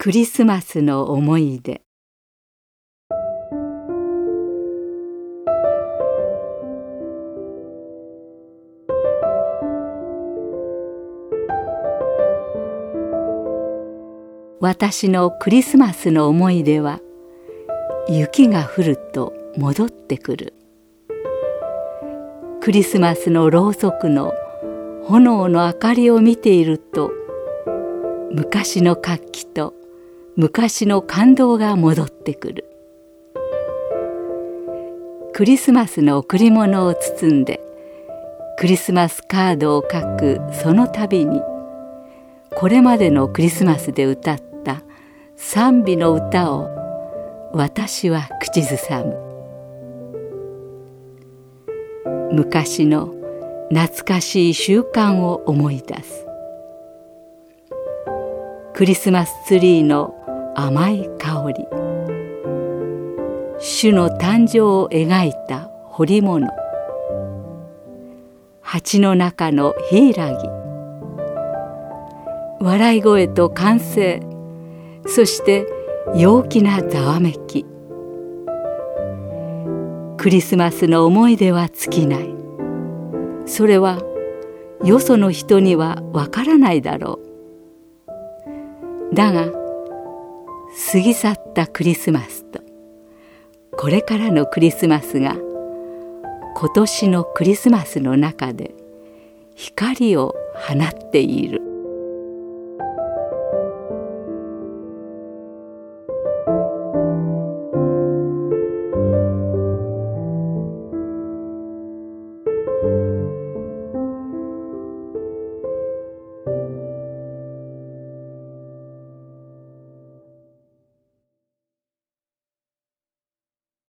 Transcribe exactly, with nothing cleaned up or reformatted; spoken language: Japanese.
クリスマスの思い出。私のクリスマスの思い出は、雪が降ると戻ってくる。クリスマスのろうそくの炎の明かりを見ていると、昔の活気と昔の感動が戻ってくる。クリスマスの贈り物を包んでクリスマスカードを書くその度に、これまでのクリスマスで歌った賛美の歌を私は口ずさむ。昔の懐かしい習慣を思い出す。クリスマスツリーの甘い香り、主の誕生を描いた彫り物、鉢の中のヒイラギ、笑い声と歓声、そして陽気なざわめき。クリスマスの思い出は尽きない。それはよその人にはわからないだろう。だが過ぎ去ったクリスマスとこれからのクリスマスが今年のクリスマスの中で光を放っている。